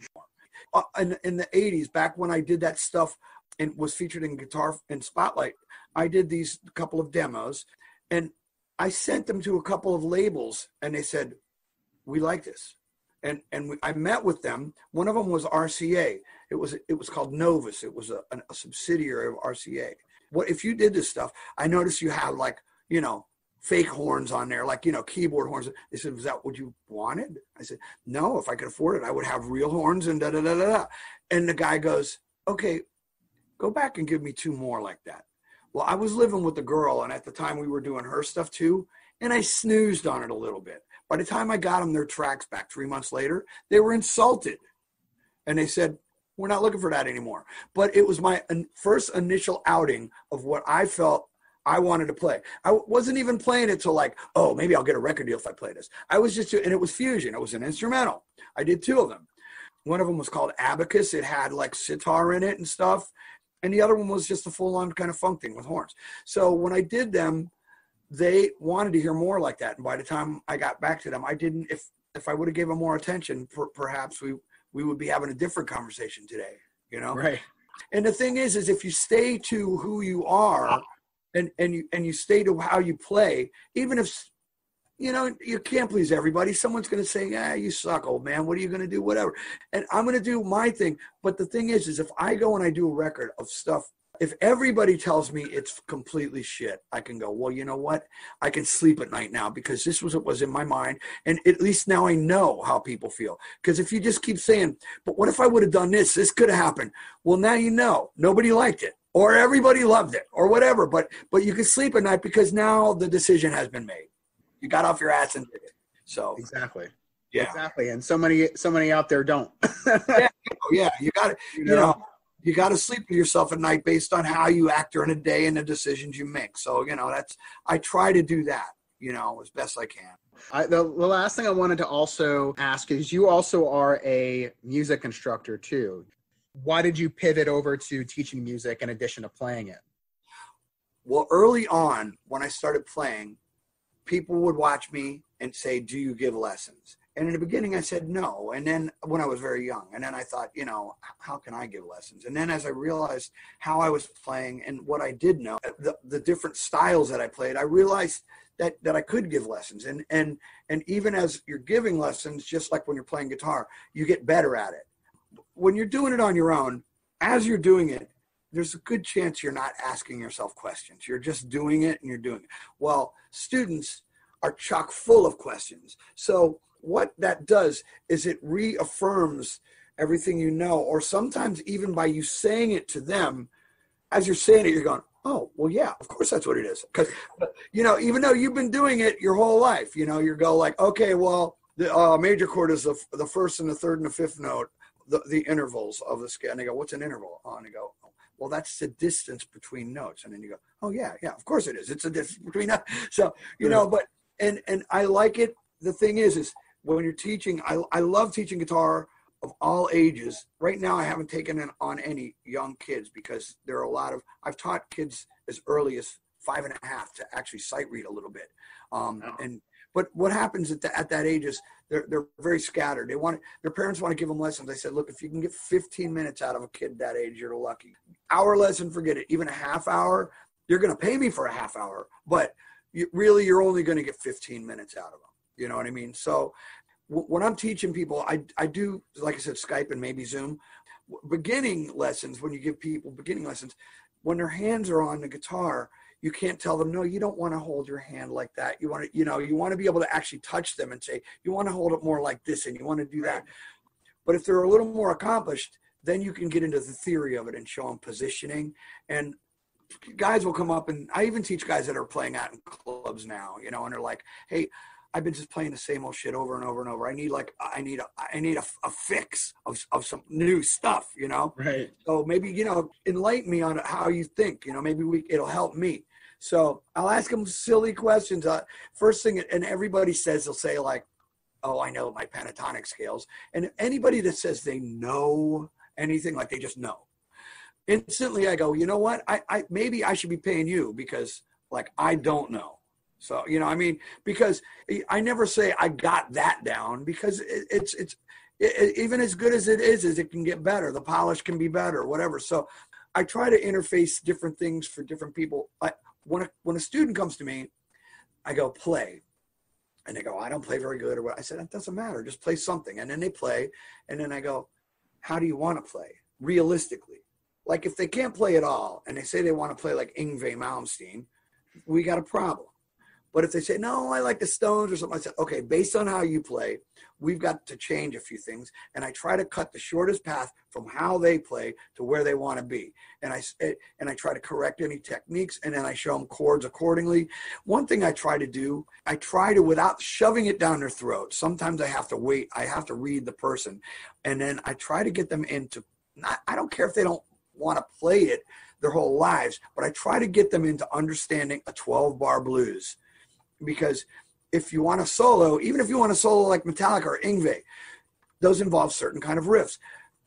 the 80s, back when I did that stuff and was featured in Guitar and Spotlight, I did these couple of demos, and I sent them to a couple of labels, and they said, "We like this." And I met with them. One of them was RCA. It was called Novus. It was a subsidiary of RCA. What if you did this stuff? I noticed you have fake horns on there, keyboard horns. They said, "Was that what you wanted?" I said, "No. If I could afford it, I would have real horns and da da da da da." And the guy goes, "Okay, go back and give me 2 more like that." Well, I was living with a girl, and at the time we were doing her stuff too, and I snoozed on it a little bit. By the time I got them their tracks back 3 months later, they were insulted. And they said, "We're not looking for that anymore." But it was my first initial outing of what I felt I wanted to play. I wasn't even playing it till oh, maybe I'll get a record deal if I play this. I was just, and it was fusion. It was an instrumental. I did 2 of them. One of them was called Abacus. It had sitar in it and stuff. And the other one was just a full-on kind of funk thing with horns. So when I did them, they wanted to hear more like that. And by the time I got back to them, I didn't, if I would have given them more attention, perhaps we would be having a different conversation today, Right. And the thing is if you stay to who you are and you stay to how you play, even if, you can't please everybody. Someone's going to say, "Yeah, you suck, old man. What are you going to do?" Whatever. And I'm going to do my thing. But the thing is if I go and I do a record of stuff If everybody tells me it's completely shit, I can go, well, you know what? I can sleep at night now because this was what was in my mind. And at least now I know how people feel. Because if you just keep saying, but what if I would have done this? This could have happened. Well, now you know. Nobody liked it. Or everybody loved it. Or whatever. But you can sleep at night because now the decision has been made. You got off your ass and did it. So Exactly. Yeah. Exactly. And so many out there don't. Yeah. You got to, you got to sleep with yourself at night based on how you act during the day and the decisions you make. So, I try to do that, as best I can. The last thing I wanted to also ask is you also are a music instructor too. Why did you pivot over to teaching music in addition to playing it? Well, early on when I started playing, people would watch me and say, do you give lessons? And in the beginning, I said no. And then when I was very young, and then I thought, how can I give lessons? And then as I realized how I was playing and what I did know, the different styles that I played, I realized that I could give lessons. And even as you're giving lessons, just like when you're playing guitar, you get better at it. When you're doing it on your own, as you're doing it, there's a good chance you're not asking yourself questions. You're just doing it and you're doing it. Well, students are chock full of questions. So what that does is it reaffirms everything you know, or sometimes even by you saying it to them, as you're saying it, you're going, oh, well, yeah, of course that's what it is. Because, even though you've been doing it your whole life, you go like, okay, well, the major chord is the first and the third and the fifth note, the intervals of the scale. And they go, what's an interval? Oh, and they go, well, that's the distance between notes. And then you go, oh, yeah, of course it is. It's a distance between notes. So, but, and I like it. The thing is when you're teaching, I love teaching guitar of all ages. Right now, I haven't taken on any young kids because there are I've taught kids as early as 5.5 to actually sight read a little bit. But what happens at that age is they're very scattered. Their parents want to give them lessons. I said, look, if you can get 15 minutes out of a kid that age, you're lucky. Hour lesson, forget it. Even a half hour, you're going to pay me for a half hour, but you're only going to get 15 minutes out of them. You know what I mean? So when I'm teaching people, I do, like I said, Skype and maybe Zoom. Beginning lessons, when you give people beginning lessons, when their hands are on the guitar, you can't tell them, no, you don't want to hold your hand like that. You want to, you want to be able to actually touch them and say, you want to hold it more like this and you want to do that. But if they're a little more accomplished, then you can get into the theory of it and show them positioning. And guys will come up, and I even teach guys that are playing out in clubs now, and they're like, hey, I've been just playing the same old shit over and over and over. I need a fix of some new stuff, Right. So maybe, enlighten me on how you think, maybe it'll help me. So I'll ask them silly questions. First thing, and everybody they'll say like, oh, I know my pentatonic scales. And anybody that says they know anything, like they just know, instantly I go, you know what? Maybe I should be paying you because like, I don't know. So, because I never say I got that down because it's even as good as it is it can get better. The polish can be better, whatever. So I try to interface different things for different people. When a student comes to me, I go, play. And they go, I don't play very good. Or what? I said, that doesn't matter. Just play something. And then they play. And then I go, how do you want to play realistically? Like if they can't play at all and they say they want to play like Yngwie Malmsteen, we got a problem. But if they say, no, I like the Stones or something, I said, okay, based on how you play, we've got to change a few things. And I try to cut the shortest path from how they play to where they want to be. And I try to correct any techniques, and then I show them chords accordingly. One thing I try to do, without shoving it down their throat. Sometimes I have to wait. I have to read the person. And then I try to get them into, I don't care if they don't want to play it their whole lives, but I try to get them into understanding a 12-bar blues. Because if you want to solo, even if you want to solo like Metallica or Yngwie, those involve certain kind of riffs.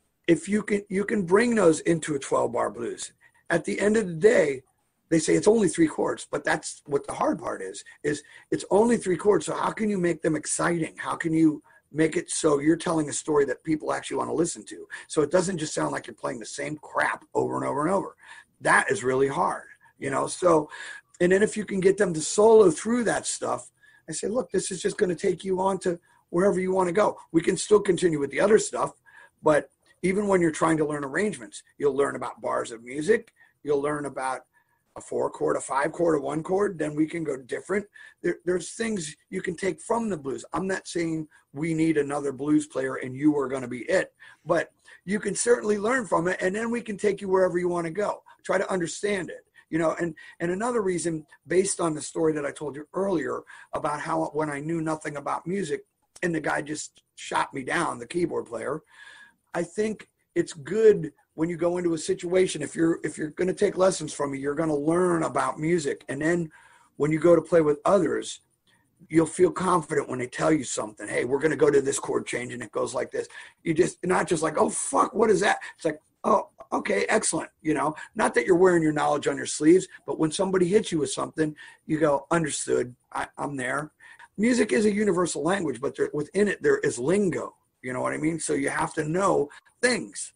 If you can bring those into a 12-bar blues. At the end of the day, they say it's only 3 chords, but that's what the hard part is it's only 3 chords. So how can you make them exciting? How can you make it so you're telling a story that people actually want to listen to? So it doesn't just sound like you're playing the same crap over and over and over. That is really hard, so. And then if you can get them to solo through that stuff, I say, look, this is just going to take you on to wherever you want to go. We can still continue with the other stuff, but even when you're trying to learn arrangements, you'll learn about bars of music. You'll learn about a 4-chord, a 5-chord, a 1-chord. Then we can go different. There's things you can take from the blues. I'm not saying we need another blues player and you are going to be it, but you can certainly learn from it, and then we can take you wherever you want to go. Try to understand it. And another reason, based on the story that I told you earlier about how when I knew nothing about music and the guy just shot me down, the keyboard player, I think it's good when you go into a situation, if you're going to take lessons from me, you're going to learn about music. And then when you go to play with others, you'll feel confident when they tell you something. Hey, we're going to go to this chord change and it goes like this. You just not just like, oh, fuck, what is that? It's like, oh, okay, excellent. Not that you're wearing your knowledge on your sleeves, but when somebody hits you with something, you go, understood, I'm there. Music is a universal language, but within it, there is lingo. You know what I mean? So you have to know things.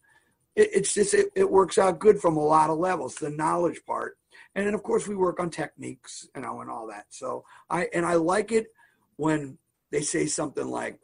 It works out good from a lot of levels, the knowledge part. And then, of course, we work on techniques, and all that. So I like it when they say something like,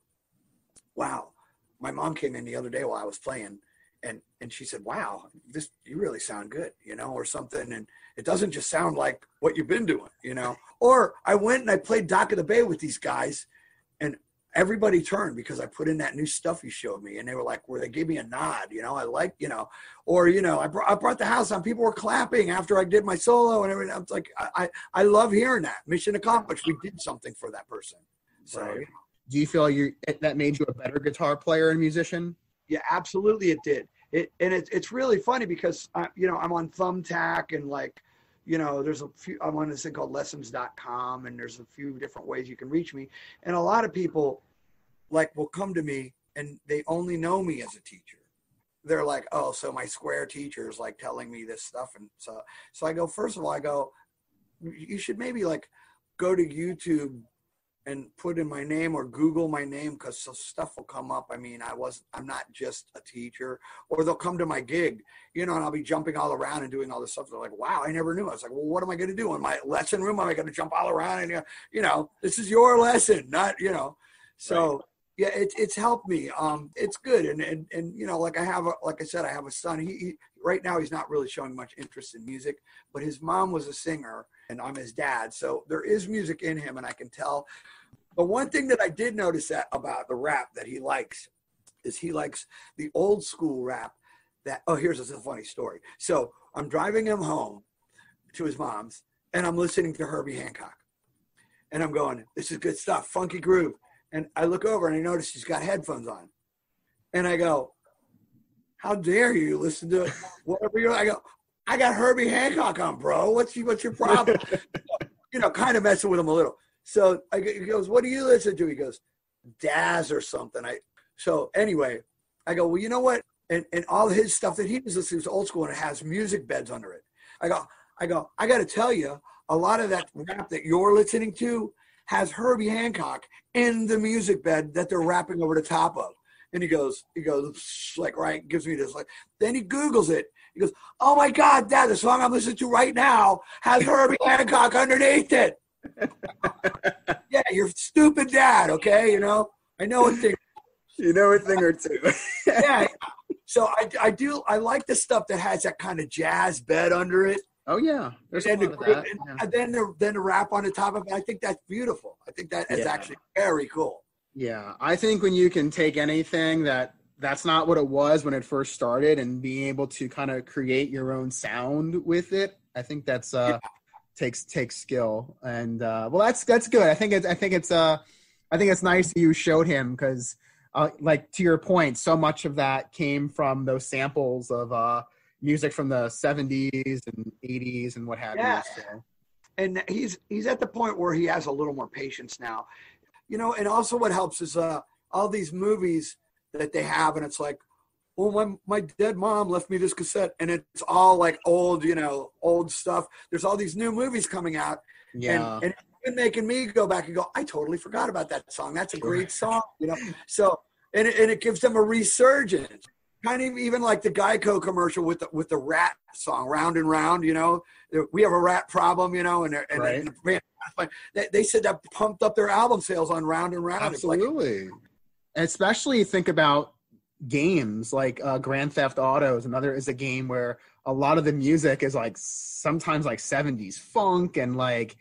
wow, my mom came in the other day while I was playing, and she said, wow, you really sound good, or something. And it doesn't just sound like what you've been doing, Or I went and I played Dock of the Bay with these guys, and everybody turned because I put in that new stuff you showed me, and they were like, they gave me a nod, I like, or, I brought the house on, people were clapping after I did my solo and everything. I was like, I love hearing that. Mission accomplished. We did something for that person. So, right. Do you feel that made you a better guitar player and musician? Yeah, absolutely. It did. It's really funny because, I'm on Thumbtack and there's a few, I'm on this thing called lessons.com, and there's a few different ways you can reach me. And a lot of people will come to me and they only know me as a teacher. They're like, oh, so my Square teacher is telling me this stuff. And so I go, first of all, you should maybe go to YouTube and put in my name or Google my name, because stuff will come up. I mean, I'm not just a teacher. Or they'll come to my gig, and I'll be jumping all around and doing all this stuff. They're like, wow, I never knew. I was like, well, what am I going to do in my lesson room? Am I going to jump all around? And, this is your lesson, not, So, right. Yeah, it's helped me. It's good. And like I said, I have a son. He right now, he's not really showing much interest in music, but his mom was a singer and I'm his dad. So there is music in him, and I can tell. But one thing that I did notice about the rap that he likes is he likes the old school rap here's a funny story. So I'm driving him home to his mom's, and I'm listening to Herbie Hancock. And I'm going, this is good stuff, funky groove. And I look over and I notice he's got headphones on. And I go, how dare you listen to whatever I go, I got Herbie Hancock on, bro. What's your problem? Kind of messing with him a little. So he goes, what do you listen to? He goes, Daz or something. So anyway, I go, well, you know what? And all his stuff that he was listening to old school, and it has music beds under it. I go, I got to tell you, a lot of that rap that you're listening to has Herbie Hancock in the music bed that they're rapping over the top of. And he goes, right, gives me this, then he Googles it. He goes, oh my God, Dad, the song I'm listening to right now has Herbie Hancock underneath it. Yeah, you're stupid dad, okay? I know a thing. You know a thing or two. Yeah. So I like the stuff that has that kind of jazz bed under it. Oh yeah, there's a lot of that. Yeah. And then the rap on the top of it. I think that's beautiful. I think that is actually very cool. Yeah, I think when you can take anything that's not what it was when it first started, and being able to kind of create your own sound with it, I think that's takes skill. And well, that's good. I think it's nice that you showed him, because to your point, so much of that came from those samples of music from the 70s and 80s and what have you. So. And he's at the point where he has a little more patience now, and also what helps is all these movies that they have, and it's like, well, my dead mom left me this cassette, and it's all old stuff. There's all these new movies coming out. Yeah. And it's been making me go back and go, I totally forgot about that song. That's a great song, So, and it gives them a resurgence. Kind of even like the Geico commercial with the Rat song, Round and Round, we have a rat problem, and they said that pumped up their album sales on Round and Round. Absolutely. And especially think about games like Grand Theft Auto is a game where a lot of the music is like sometimes like 70s funk and like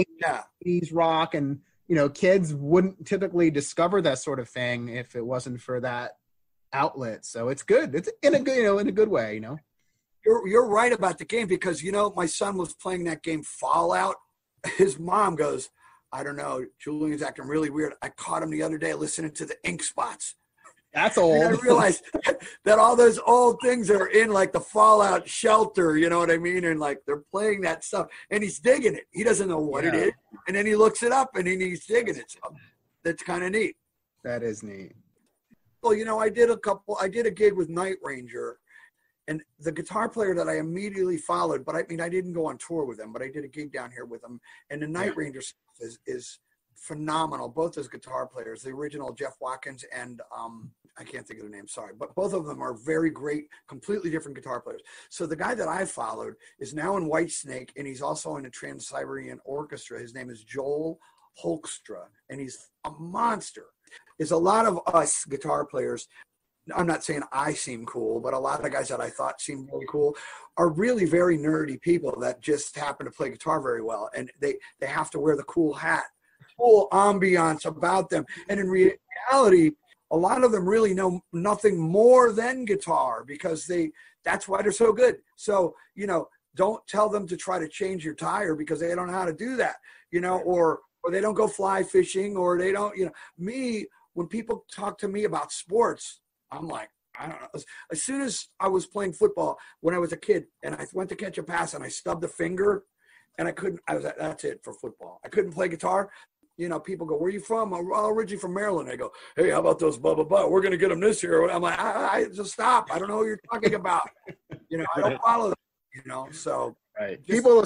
80s rock, and you know, kids wouldn't typically discover that sort of thing if it wasn't for that outlet. So it's good. It's in a good, you know, in a good way, you know. You're right about the game, because, you know, my son was playing that game Fallout. His mom goes, I don't know, Julian's acting really weird. I caught him the other day listening to the Ink Spots. That's old. And I realized that all those old things are in like the Fallout shelter, you know what I mean? And like they're playing that stuff, and he's digging it. He doesn't know what it is. And then he looks it up and then he's digging it. So that's kind of neat. That is neat. Well, you know, I did a gig with Night Ranger, and the guitar player that I immediately followed, but I mean, I didn't go on tour with him, but I did a gig down here with him. And the Night Ranger stuff is phenomenal. Both those guitar players, the original Jeff Watkins and I can't think of the name, sorry, but both of them are very great, completely different guitar players. So the guy that I followed is now in Whitesnake, and he's also in a Trans-Siberian Orchestra. His name is Joel Holkstra, and he's a monster. There's a lot of us guitar players, I'm not saying I seem cool, but a lot of guys that I thought seemed really cool are really very nerdy people that just happen to play guitar very well, and they have to wear the cool hat, cool ambiance about them. And in reality, a lot of them really know nothing more than guitar, because that's why they're so good. So, you know, don't tell them to try to change your tire, because they don't know how to do that, you know, or they don't go fly fishing, or they don't, you know, me, when people talk to me about sports, I'm like, I don't know. As soon as I was playing football when I was a kid, and I went to catch a pass and I stubbed a finger, and that's it for football. I couldn't play guitar. You know, people go, where are you from? I'm originally from Maryland. I go, hey, how about those blah, blah, blah? We're going to get them this year. I'm like, I just stop. I don't know what you're talking about. You know, I don't follow them, you know, so. Right. People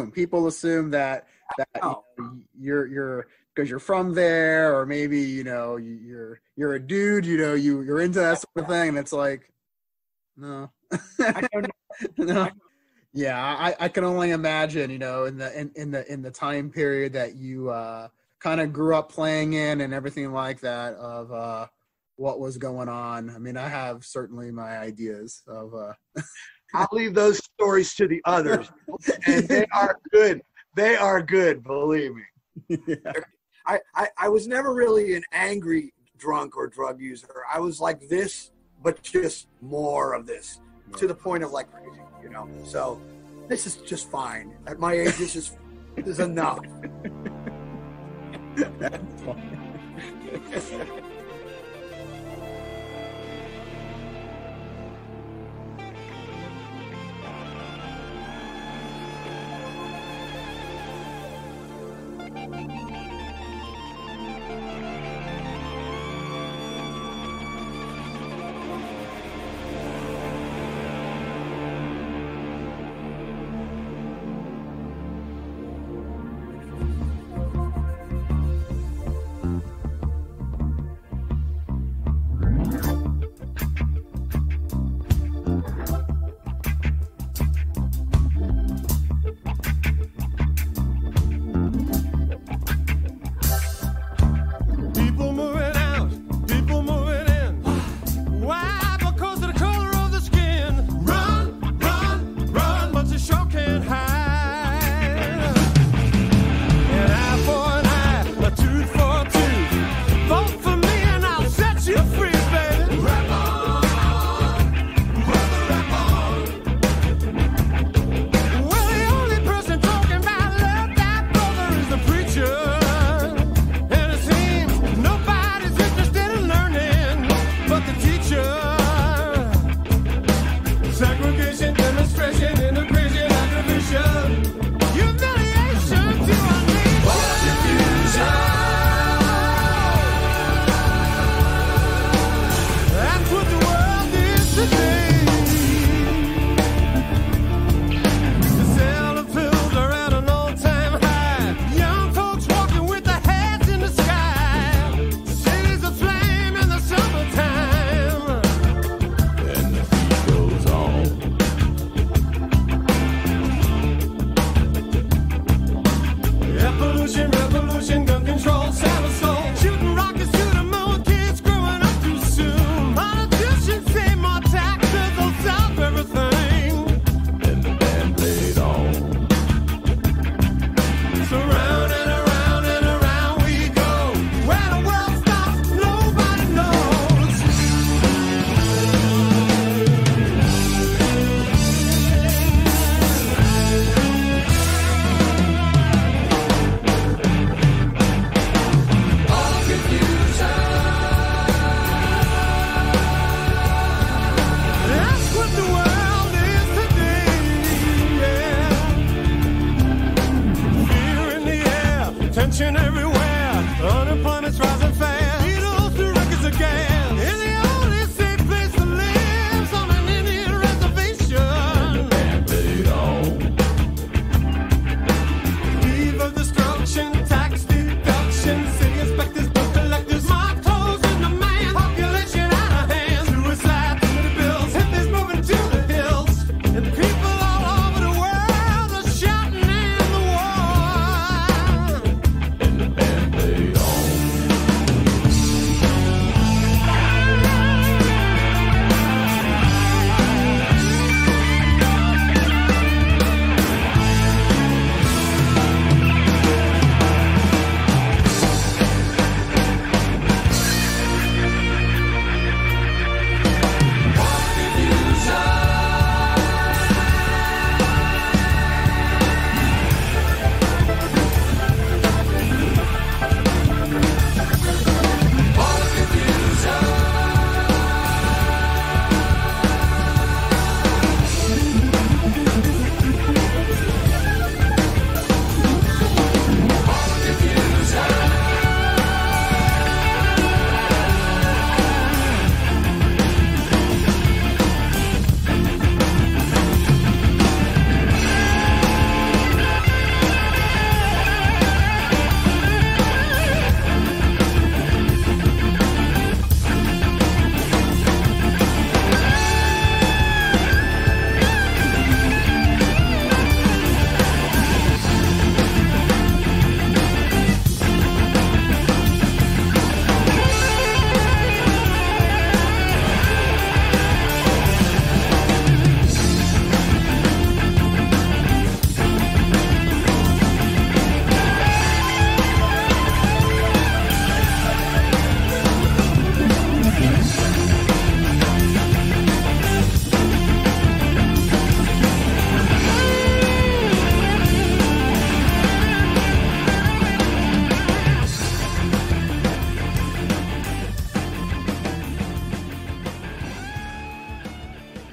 assume that you know, you're because you're from there, or maybe, you know, you're a dude, you know, you're into that sort of thing. And it's like, no, I don't know. no. Yeah. I can only imagine, you know, in the time period that you, kind of grew up playing in and everything like that, of what was going on. I mean, I have certainly my ideas of I'll leave those stories to the others, and they are good. They are good, believe me. Yeah. I was never really an angry drunk or drug user. I was like this, but just more of this, to the point of like crazy, you know. So this is just fine. At my age, this is enough. That's funny.